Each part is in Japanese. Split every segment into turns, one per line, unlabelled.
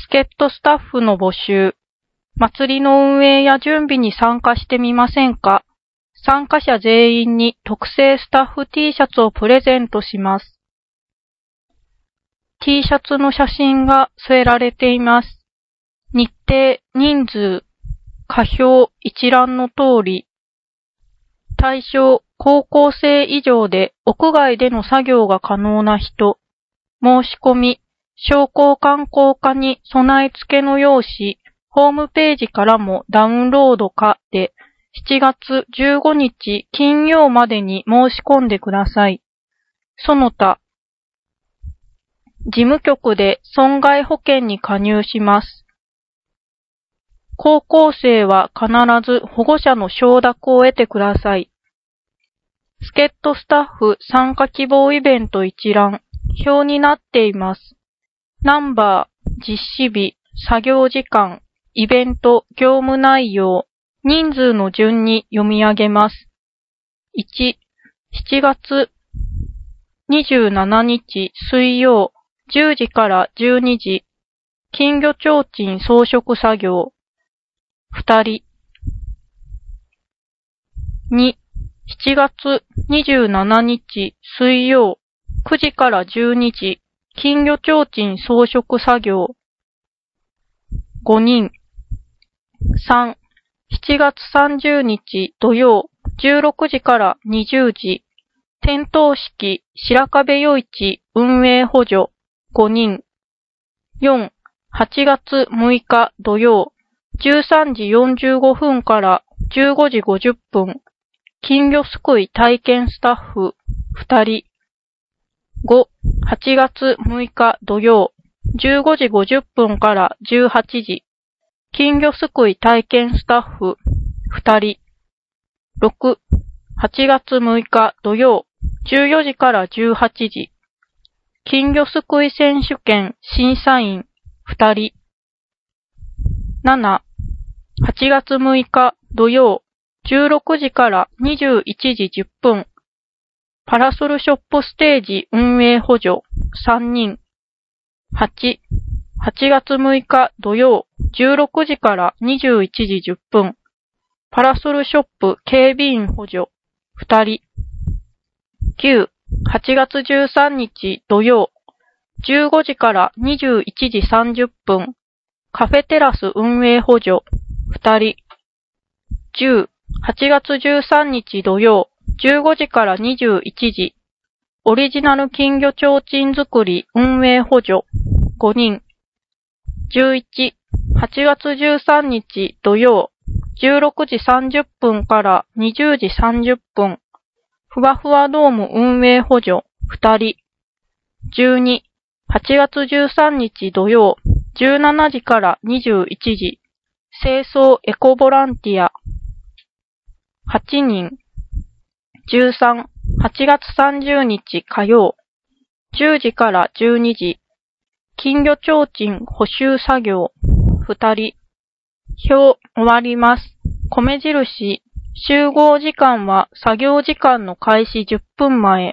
助っ人スタッフの募集。祭りの運営や準備に参加してみませんか？参加者全員に特製スタッフ T シャツをプレゼントします。T シャツの写真が添えられています。日程、人数、課表、一覧の通り。対象、高校生以上で屋外での作業が可能な人。申し込み、商工観光課に備え付けの用紙、ホームページからもダウンロード可で、7月15日金曜までに申し込んでください。その他、事務局で損害保険に加入します。高校生は必ず保護者の承諾を得てください。助っ人スタッフ参加希望イベント一覧、表になっています。ナンバー、実施日、作業時間、イベント、業務内容、人数の順に読み上げます。1、7月27日水曜、10時から12時、金魚提灯装飾作業。2人。2、7月27日水曜、9時から12時、金魚提灯装飾作業。5人。3、7月30日土曜、16時から20時、点灯式白壁夜市運営補助。5人。4、8月6日土曜、13時45分から15時50分、金魚すくい体験スタッフ2人。5、8月6日土曜、15時50分から18時、金魚すくい体験スタッフ2人。6、8月6日土曜、14時から18時、金魚すくい選手権審査員2人。7、8月6日土曜、16時から21時10分、パラソルショップステージ運営補助3人。8、8月6日土曜、16時から21時10分、パラソルショップ警備員補助2人。9、8月13日土曜、15時から21時30分、カフェテラス運営補助2人。10、8月13日土曜、15時から21時、オリジナル金魚提灯作り運営補助5人。11、8月13日土曜、16時30分から20時30分、ふわふわドーム運営補助2人。12、8月13日土曜、17時から21時、清掃エコボランティア8人。13、8月30日火曜、10時から12時、金魚提灯補修作業2人。表終わります。米印、集合時間は作業時間の開始10分前。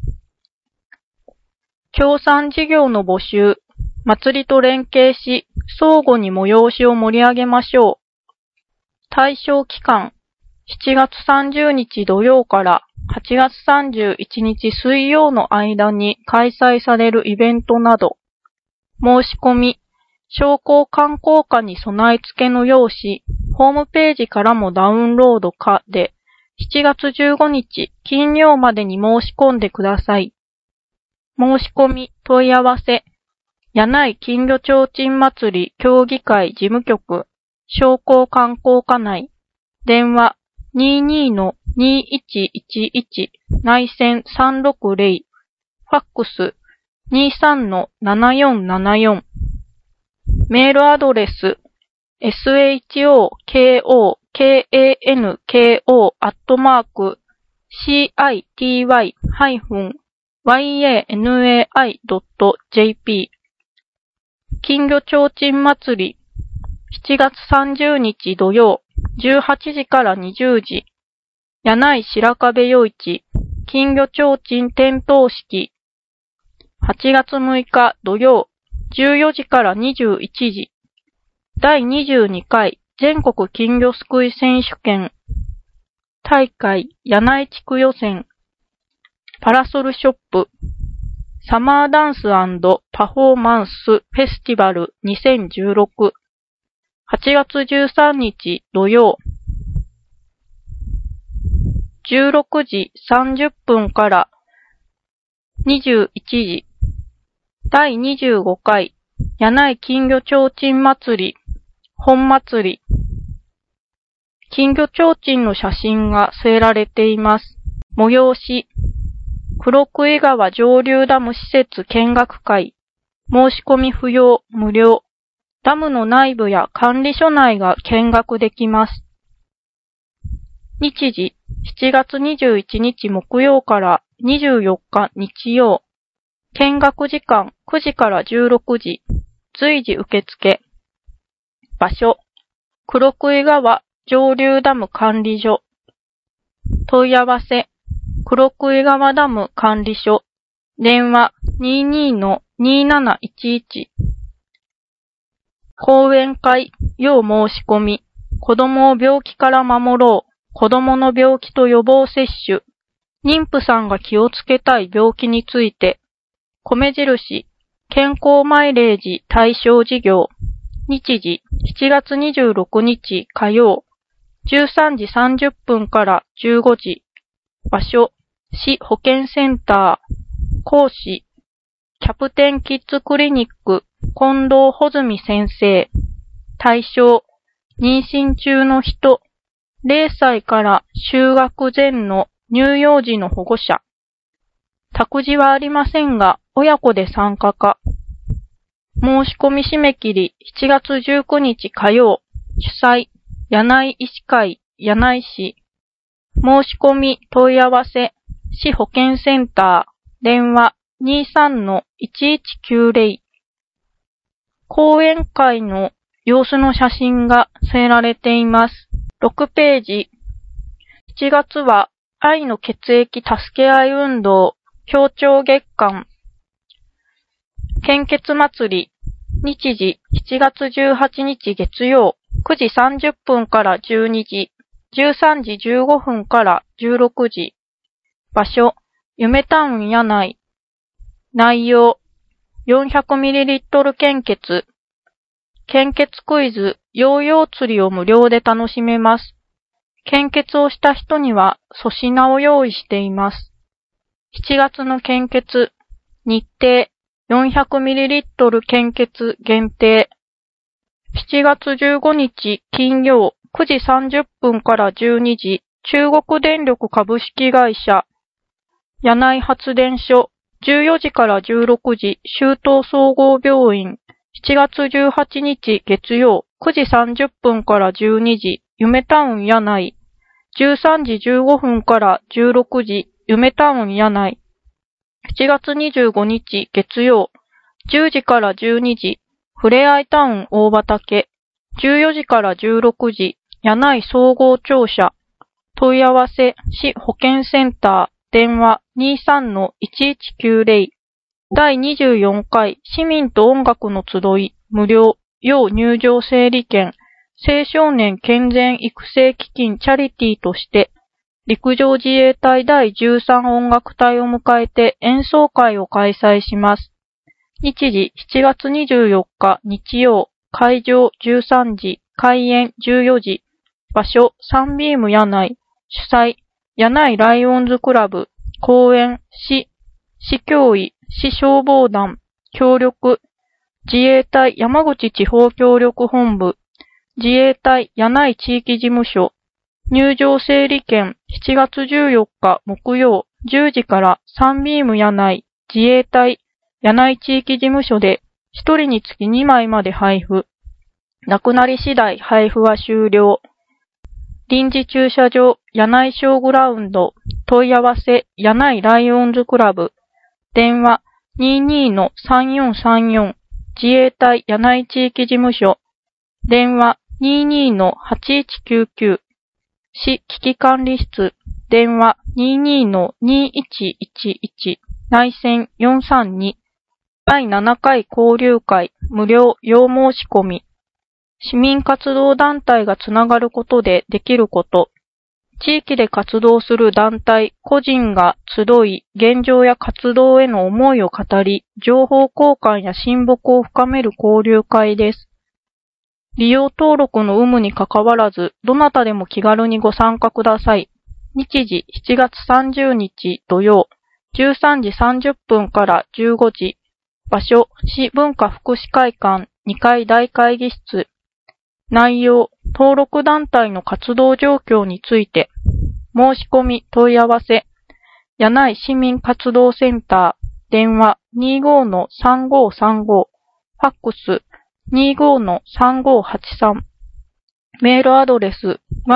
協賛事業の募集、祭りと連携し、相互に催しを盛り上げましょう。対象期間、7月30日土曜から8月31日水曜の間に開催されるイベントなど、申し込み、商工観光課に備え付けの用紙、ホームページからもダウンロード可で、7月15日金曜までに申し込んでください。申し込み、問い合わせ、柳井金魚提灯祭り協議会事務局、商工観光課内、電話22-2111内線360、ファックス 23-7474、メールアドレス shokokano@city-yanai.jp 金魚提灯祭り7月30日土曜18時から20時、柳井白壁夜市金魚提灯点灯式8月6日土曜 14時から21時。第22回全国金魚すくい選手権大会柳井地区予選パラソルショップサマーダンス&パフォーマンスフェスティバル2016 8月13日土曜16時30分から21時第25回柳井金魚ちょうちん祭り本祭り金魚ちょうちんの写真が添えられています。催し黒杭川上流ダム施設見学会申し込み不要無料ダムの内部や管理所内が見学できます。日時7月21日木曜から24日日曜見学時間9時から16時随時受付場所黒杭川上流ダム管理所問い合わせ黒杭川ダム管理所電話 22-2711 講演会要申し込み子供を病気から守ろう子供の病気と予防接種妊婦さんが気をつけたい病気について米印健康マイレージ対象事業日時7月26日火曜13時30分から15時場所市保健センター講師キャプテンキッズクリニック近藤穂積先生対象妊娠中の人0歳から就学前の乳幼児の保護者託児はありませんが親子で参加か申し込み締め切り7月19日火曜主催柳井医師会柳井市申し込み問い合わせ市保健センター電話 23-1190 講演会の様子の写真が添えられています。6ページ7月は愛の血液助け合い運動協調月間献血祭り日時7月18日月曜9時30分から12時13時15分から16時場所夢タウン柳井内容 400ml 献血献血クイズヨーヨー釣りを無料で楽しめます。献血をした人には粗品を用意しています。7月の献血日程 400ml 献血限定7月15日金曜9時30分から12時中国電力株式会社柳井発電所14時から16時州東総合病院7月18日月曜9時30分から12時夢タウン柳井13時15分から16時夢タウン柳井7月25日月曜10時から12時ふれあいタウン大畑14時から16時柳井総合庁舎問い合わせ市保健センター電話 23-1190 第24回市民と音楽の集い無料要入場整理券青少年健全育成基金チャリティーとして陸上自衛隊第13音楽隊を迎えて演奏会を開催します。日時7月24日日曜会場13時開演14時場所サンビーム柳井主催柳井ライオンズクラブ公演市教委市消防団協力自衛隊山口地方協力本部自衛隊柳井地域事務所入場整理券7月14日木曜10時からサンビーム柳井自衛隊柳井地域事務所で1人につき2枚まで配布なくなり次第配布は終了臨時駐車場柳井ショーグラウンド問い合わせ柳井ライオンズクラブ電話 22-3434 自衛隊柳井地域事務所電話 22-8199 市危機管理室電話 22-2111 内線432 第7回交流会無料要申し込み。市民活動団体がつながることでできること。地域で活動する団体、個人が集い、現状や活動への思いを語り、情報交換や親睦を深める交流会です。利用登録の有無にかかわらず、どなたでも気軽にご参加ください。日時7月30日土曜、13時30分から15時。場所、市文化福祉会館2階大会議室。内容、登録団体の活動状況について。申し込み問い合わせ。柳井市民活動センター。電話 25-3535。ファックス 25-3583。メールアドレス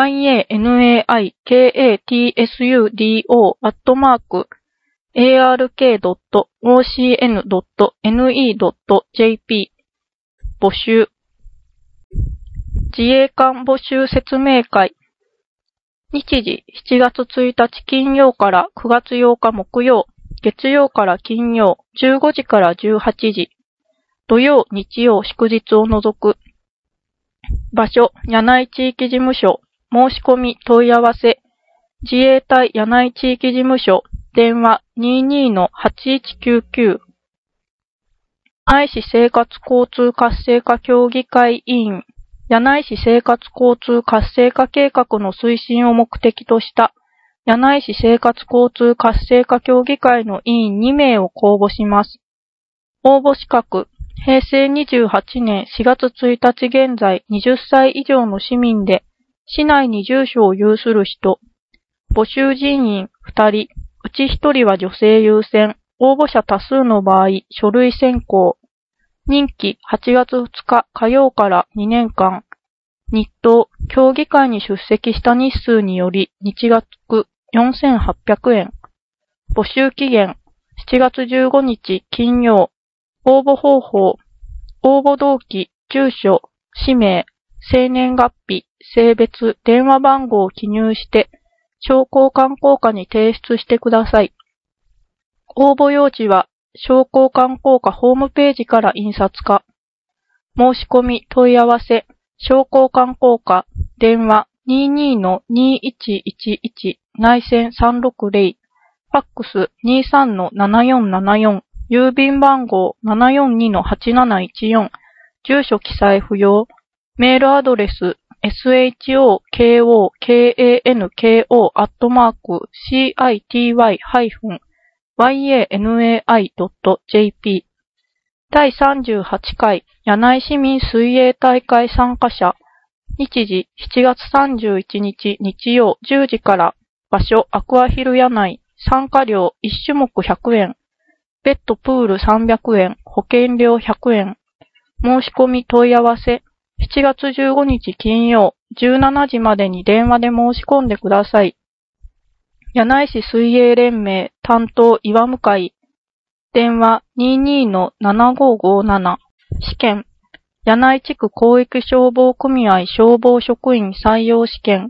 yanaikatsudo@ark.ocn.ne.jp 募集。自衛官募集説明会。日時7月1日金曜から9月8日木曜、月曜から金曜15時から18時、土曜、日曜、祝日を除く。場所、柳井地域事務所、申し込み問い合わせ、自衛隊柳井地域事務所、電話 22-8199。柳井市生活交通活性化協議会委員、柳井市生活交通活性化計画の推進を目的とした柳井市生活交通活性化協議会の委員2名を公募します。応募資格、平成28年4月1日現在20歳以上の市民で市内に住所を有する人、募集人員2人、うち1人は女性優先、応募者多数の場合、書類選考。任期8月2日火曜から2年間。日当、協議会に出席した日数により日額4800円。募集期限7月15日金曜。応募方法、応募動機、住所、氏名、生年月日、性別、電話番号を記入して、商工観光課に提出してください。応募用紙は、商工観光課ホームページから印刷か。申し込み問い合わせ、商工観光課、電話 22-2111 内線360、ファックス 23-7474、郵便番号 742-8714、住所記載不要、メールアドレス shokokano.city-yanai.jp 第38回柳井市民水泳大会参加者。日時7月31日日曜10時から。場所アクアヒル柳井。参加料1種目100円。ベッドプール300円。保険料100円。申し込み問い合わせ。7月15日金曜17時までに電話で申し込んでください。柳井市水泳連盟担当岩向井。電話 22-7557。試験。柳井地区広域消防組合消防職員採用試験。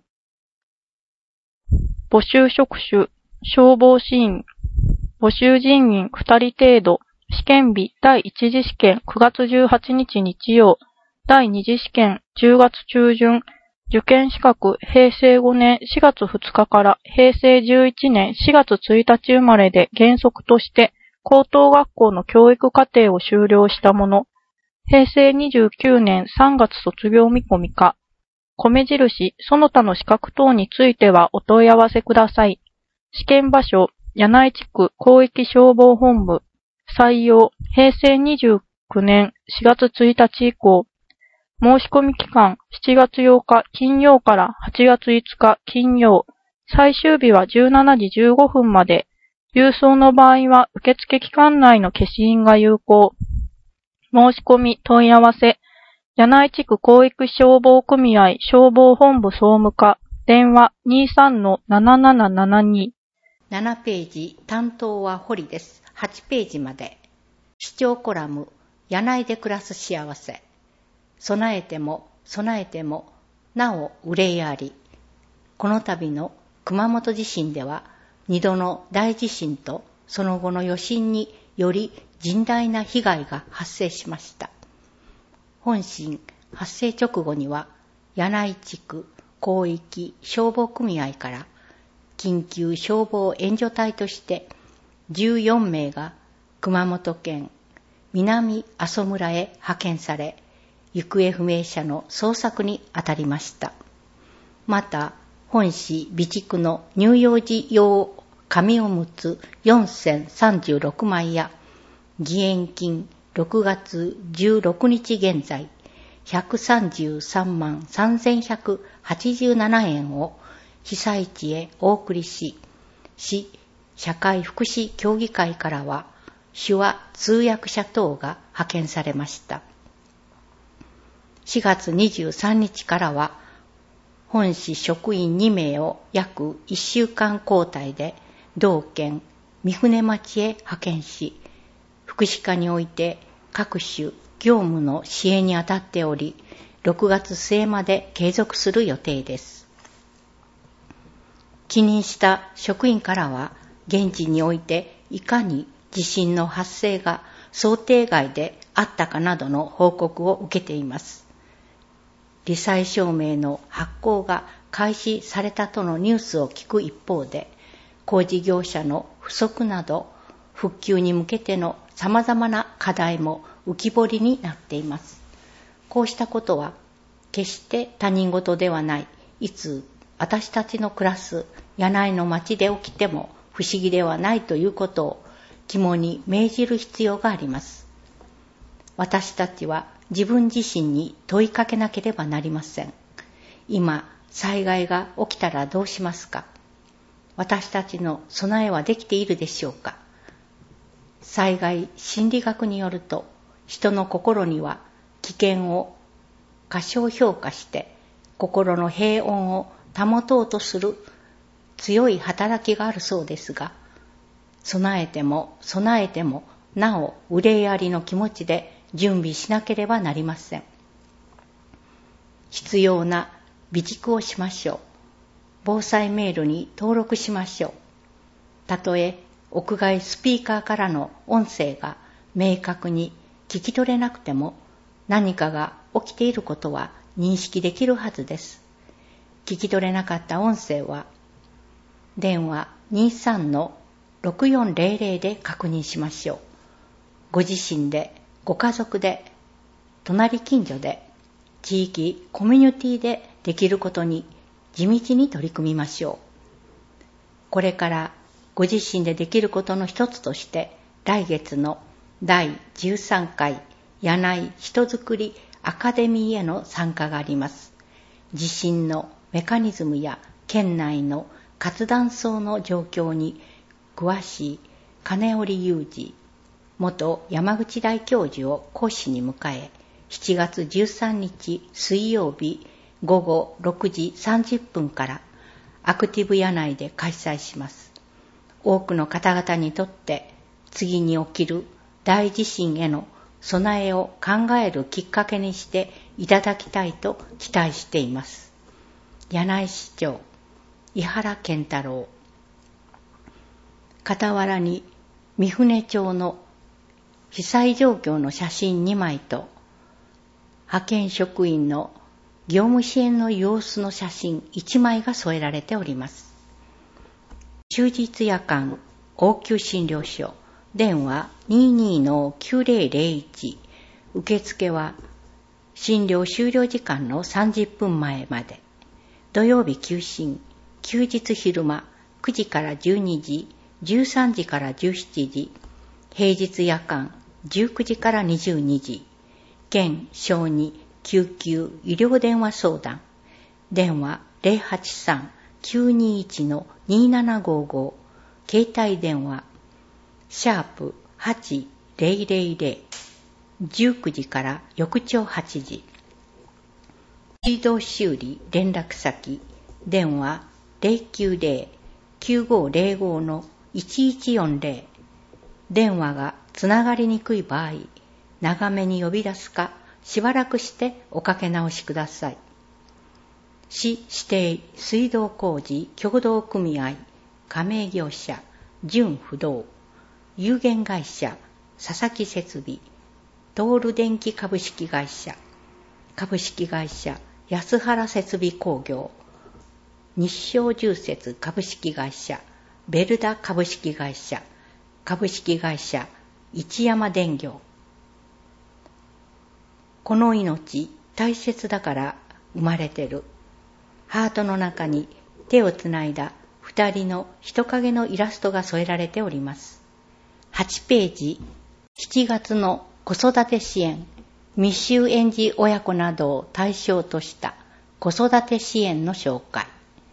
募集職種。消防士員。募集人員2人程度。試験日第1次試験9月18日日曜。第2次試験10月中旬。受験資格平成5年4月2日から平成11年4月1日生まれで原則として高等学校の教育課程を修了したもの。平成29年3月卒業見込みか。米印、その他の資格等についてはお問い合わせください。試験場所、柳井地区広域消防本部。採用、平成29年4月1日以降。申し込み期間、7月8日金曜から8月5日金曜。最終日は17時15分まで。郵送の場合は受付期間内の消印が有効。申し込み問い合わせ。柳井地区広域消防組合消防本部総務課。電話 23-7772。
7ページ、担当は堀です。8ページまで。視聴コラム、柳井で暮らす幸せ。備えても、なお憂いあり。この度の熊本地震では、2度の大地震とその後の余震により甚大な被害が発生しました。本震発生直後には、柳井地区広域消防組合から緊急消防援助隊として14名が熊本県南阿蘇村へ派遣され、行方不明者の捜索に当たりました。また、本市備蓄の乳幼児用紙おむつ4036枚や、義援金6月16日現在、133万3187円を被災地へお送りし、市社会福祉協議会からは、手話通訳者等が派遣されました。4月23日からは、本市職員2名を約1週間交代で、同県三船町へ派遣し、福祉課において各種業務の支援に当たっており、6月末まで継続する予定です。帰任した職員からは、現地においていかに地震の発生が想定外であったかなどの報告を受けています。罹災証明の発行が開始されたとのニュースを聞く一方で、工事業者の不足など復旧に向けての様々な課題も浮き彫りになっています。こうしたことは決して他人事ではない、いつ私たちの暮らす柳井の町で起きても不思議ではないということを肝に銘じる必要があります。私たちは自分自身に問いかけなければなりません。今、災害が起きたらどうしますか？私たちの備えはできているでしょうか？災害心理学によると、人の心には危険を過小評価して心の平穏を保とうとする強い働きがあるそうですが、備えてもなお憂いありの気持ちで準備しなければなりません。必要な備蓄をしましょう。防災メールに登録しましょう。たとえ屋外スピーカーからの音声が明確に聞き取れなくても、何かが起きていることは認識できるはずです。聞き取れなかった音声は、電話 23-6400 で確認しましょう。ご自身で、ご家族で、隣近所で、地域コミュニティでできることに地道に取り組みましょう。これからご自身でできることの一つとして、来月の第13回柳井人づくりアカデミーへの参加があります。地震のメカニズムや県内の活断層の状況に詳しい金織裕二元山口大教授を講師に迎え、7月13日水曜日午後6時30分からアクティブ柳井で開催します。多くの方々にとって次に起きる大地震への備えを考えるきっかけにしていただきたいと期待しています。柳井市長、井原健太郎。傍らに三船町の被災状況の写真2枚と派遣職員の業務支援の様子の写真1枚が添えられております。終日夜間応急診療所電話 22-9001 受付は診療終了時間の30分前まで。土曜日休診、休日昼間9時から12時、13時から17時、平日夜間19時から22時、県小児救急医療電話相談、電話 083-921-2755、携帯電話#8000、19時から翌朝8時、水道修理連絡先、電話 090-9505-1140、電話がつながりにくい場合、長めに呼び出すか、しばらくしておかけ直しください。市指定水道工事協同組合加盟業者純不動有限会社佐々木設備、トール電機株式会社、株式会社安原設備工業、日照重設株式会社、ベルダ株式会社、株式会社一山電業。この命大切だから生まれてる。ハートの中に手をつないだ二人の人影のイラストが添えられております。8ページ、7月の子育て支援、未就園児親子などを対象とした子育て支援の紹介。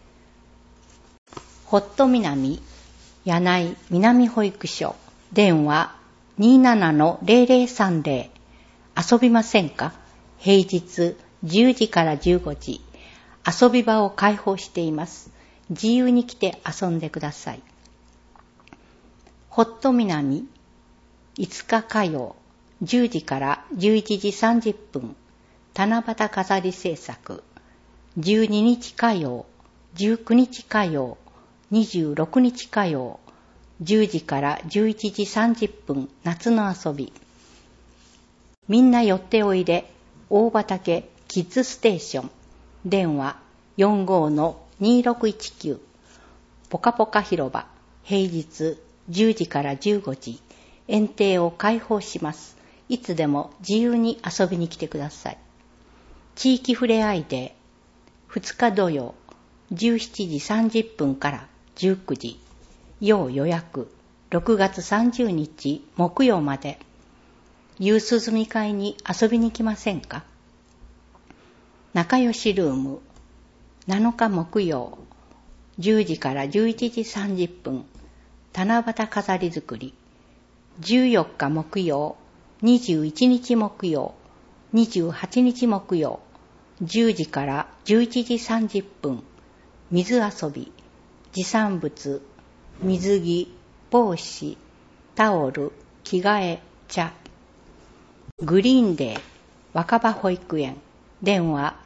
ホット南、柳井南保育所、電話 27-0030、遊びませんか？平日10時から15時、遊び場を開放しています。自由に来て遊んでください。ホット南、5日火曜、10時から11時30分、七夕飾り制作。12日火曜、19日火曜、26日火曜、10時から11時30分、夏の遊び。みんな寄っておいで、大畑キッズステーション。電話 45-2619。ぽかぽか広場。平日10時から15時。園庭を開放します。いつでも自由に遊びに来てください。地域ふれあいデー。2日土曜、17時30分から19時。要予約。6月30日木曜まで。夕涼み会に遊びに来ませんか？仲良しルーム。7日木曜、10時から11時30分。七夕飾り作り。14日木曜、21日木曜、28日木曜、10時から11時30分。水遊び。持参物。水着、帽子、タオル、着替え、茶。グリーンデー、若葉保育園。電話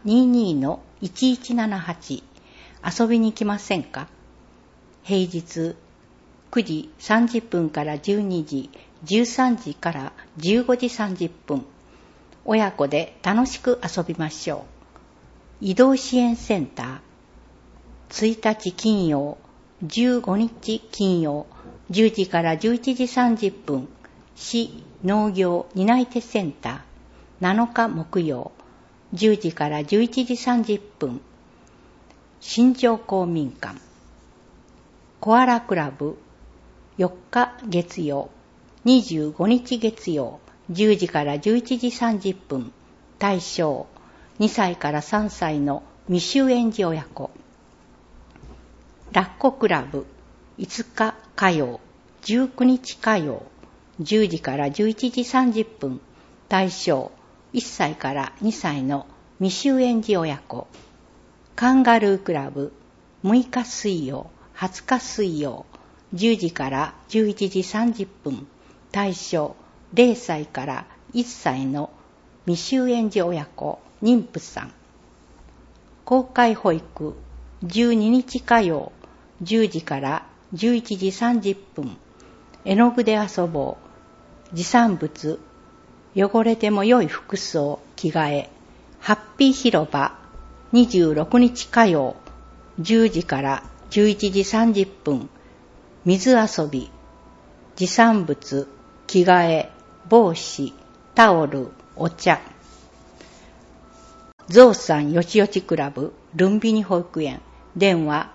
22-1178。遊びに来ませんか？平日9時30分から12時、13時から15時30分。親子で楽しく遊びましょう。移動支援センター。1日金曜、15日金曜、10時から11時30分。市農業担い手センター。7日木曜、10時から11時30分。新庄公民館。コアラクラブ。4日月曜、25日月曜、10時から11時30分。対象、2歳から3歳の未就園児親子。ラッコクラブ。5日火曜、19日火曜、10時から11時30分。対象、1歳から2歳の未就園児親子。カンガルークラブ。6日水曜、20日水曜、10時から11時30分。対象、0歳から1歳の未就園児親子、妊婦さん。公開保育。12日火曜、10時から11時30分。絵の具で遊ぼう。持参物。汚れても良い服装、着替え。ハッピー広場。26日火曜、10時から11時30分。水遊び。持参物、着替え、帽子、タオル、お茶。ゾウさんよちよちクラブ、ルンビニ保育園。電話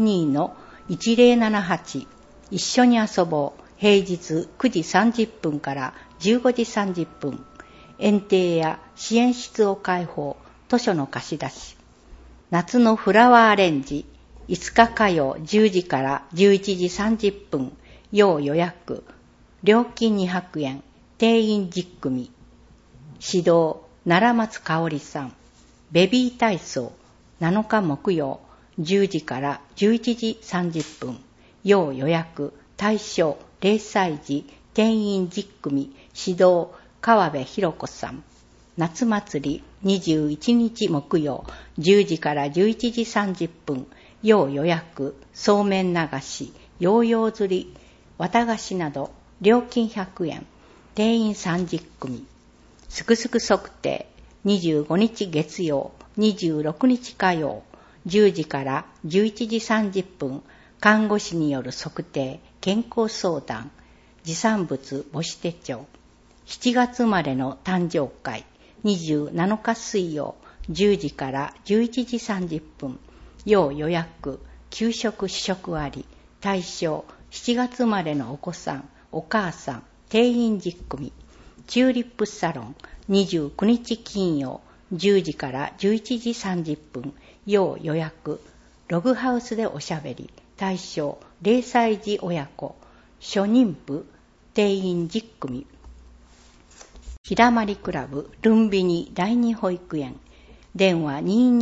22-1078。一緒に遊ぼう。平日9時30分から15時30分。園庭や支援室を開放。図書の貸し出し。夏のフラワーアレンジ。5日火曜10時から11時30分。要予約。料金200円。定員10組。指導、奈良松香織さん。ベビー体操。7日木曜10時から11時30分。要予約。対象、0歳児。定員10組。指導、川辺博子さん。夏祭り21日木曜10時から11時30分。要予約。そうめん流し、ヨーヨー釣り、綿菓子など料金100円。 定員30組。すくすく測定、25日月曜、26日火曜、10時から11時30分、看護師による測定、健康相談、持産物母子手帳。7月生まれの誕生会、27日水曜、10時から11時30分、要予約、給食試食あり、対象、7月生まれのお子さん、お母さん、定員10組。チューリップサロン、29日金曜、10時から11時30分、要予約、ログハウスでおしゃべり、対象、0歳児親子、初妊婦、定員10組。ひだまりクラブ、ルンビニ第二保育園、電話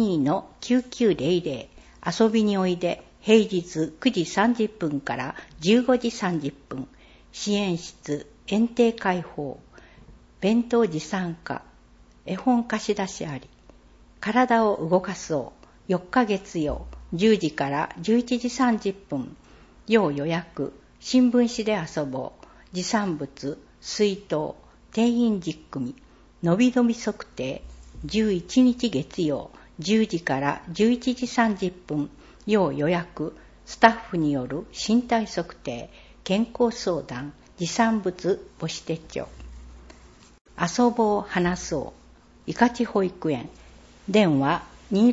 22-9900、遊びにおいで、平日9時30分から15時30分、支援室、園庭開放、弁当持参加、絵本貸し出しあり、体を動かそう4日月曜、10時から11時30分、要予約、新聞紙で遊ぼう、持産物、水筒、定員10組、のびのび測定、11日月曜、10時から11時30分、要予約、スタッフによる身体測定、健康相談、持産物母子手帳。遊ぼう話そう、いかち保育園、電話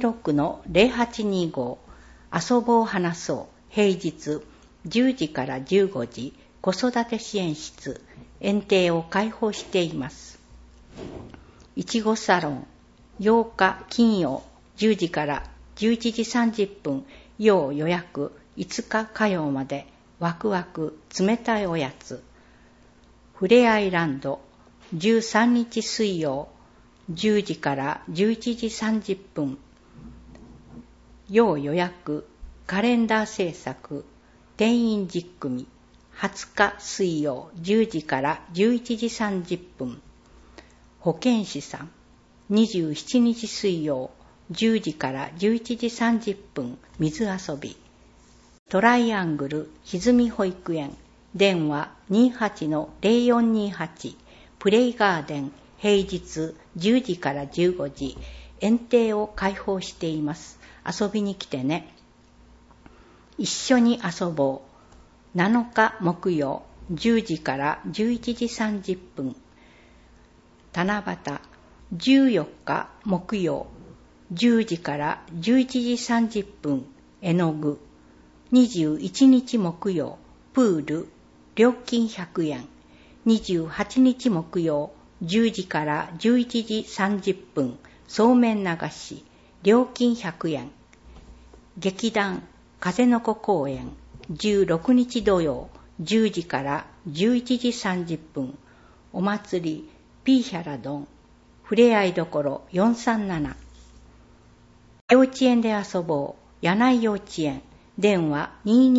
26-0825、遊ぼう話そう、平日10時から15時、子育て支援室、園庭を開放しています。いちごサロン、8日金曜、10時から11時30分、要予約、5日火曜まで、ワクワク、冷たいおやつ。ふれあいランド、13日水曜、10時から11時30分、要予約、カレンダー制作、定員10組、20日水曜、10時から11時30分、保健師さん、27日水曜、10時から11時30分、水遊び。トライアングル、歪み保育園、電話 28-0428、プレイガーデン、平日10時から15時、園庭を開放しています。遊びに来てね。一緒に遊ぼう。7日木曜、10時から11時30分。七夕、14日木曜、10時から11時30分、絵の具。21日木曜、プール、料金100円。28日木曜、10時から11時30分、そうめん流し、料金100円。劇団、風の子公演、16日土曜、10時から11時30分、お祭り、ピーヒャラドン、ふれあいどころ437。幼稚園で遊ぼう、柳井幼稚園、電話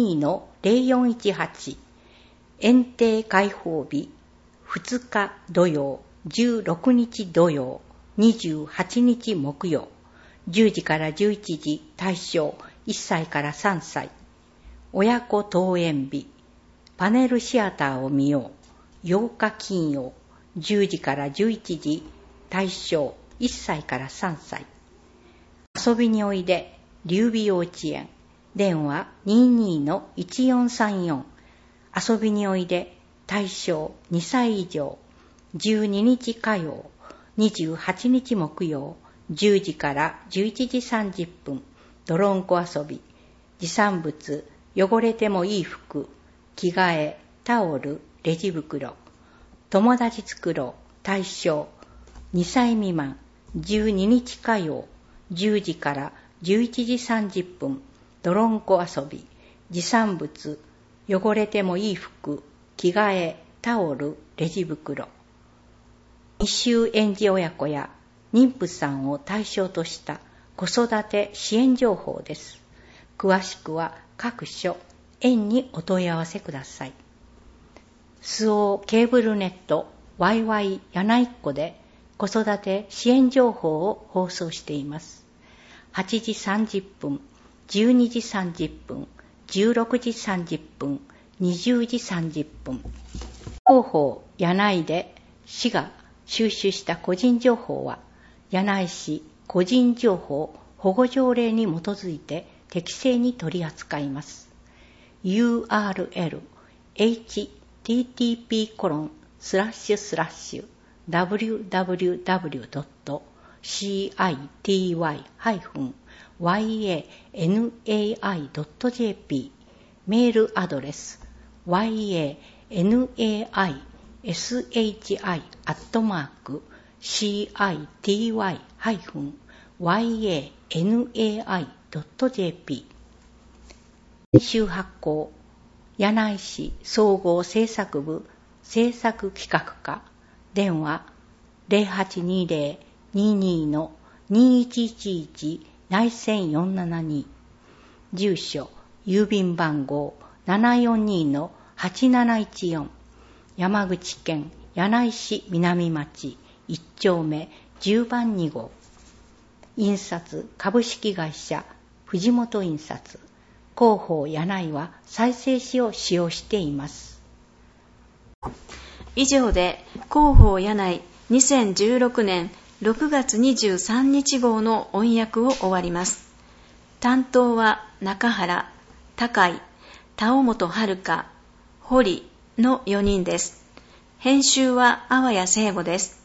22-0418、園庭開放日、2日土曜、16日土曜、28日木曜、10時から11時、対象1歳から3歳。親子登園日、パネルシアターを見よう、8日金曜、10時から11時、対象1歳から3歳。遊びにおいで、劉備幼稚園、電話 22-1434、遊びにおいで、対象2歳以上、12日火曜、28日木曜、10時から11時30分、泥んこ遊び、持産物、汚れてもいい服、着替え、タオル、レジ袋、友達作ろう、対象、2歳未満、12日火曜、10時から11時30分、泥んこ遊び、持産物、汚れてもいい服、着替え、タオル、レジ袋。未就園児親子や妊婦さんを対象とした子育て支援情報です。詳しくは各所、園にお問い合わせください。スオーケーブルネット YY 柳井っ子で子育て支援情報を放送しています。8時30分、12時30分、16時30分、20時30分。 広報柳井で市が収集した個人情報は、柳井市個人情報保護条例に基づいて適正に取り扱います。URL http://www.city-yanai.jp メールアドレス yanai.city-yanai.jp 編集発行柳井市総合制作部制作企画課電話 0820-22-2111 内線472住所郵便番号 742-8714 山口県柳井市南町1丁目10番2号印刷株式会社藤本印刷広報柳井は再生紙を使用しています。
以上で広報柳井2016年6月23日号の音訳を終わります。担当は中原、高井、田尾本遥、堀の4人です。編集は淡谷聖吾です。